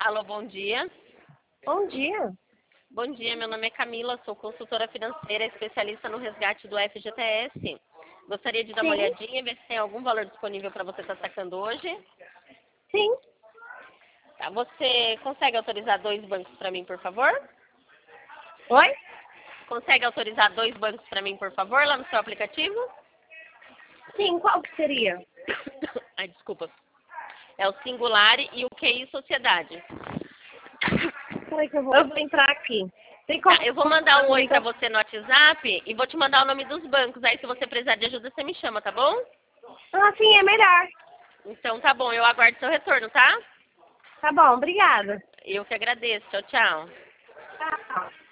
Alô, bom dia. Bom dia. Bom dia, meu nome é Camila, sou consultora financeira, especialista no resgate do FGTS. Gostaria de dar uma Sim, olhadinha, ver se tem algum valor disponível para você estar sacando hoje. sim. Tá, você consegue autorizar 2 bancos para mim, por favor? Oi? Consegue autorizar 2 bancos para mim, por favor, lá no seu aplicativo? Sim, qual que seria? Ai, desculpa. É o Singular e o QI Sociedade. Peraí que eu vou entrar aqui. Tem como... Tá, eu vou mandar um oi para você no WhatsApp e vou te mandar o nome dos bancos. Aí, se você precisar de ajuda, você me chama, tá bom? Ah, sim, é melhor. Então, tá bom. Eu aguardo seu retorno, tá? Tá bom, obrigada. Eu que agradeço. Tchau, tchau. Tchau.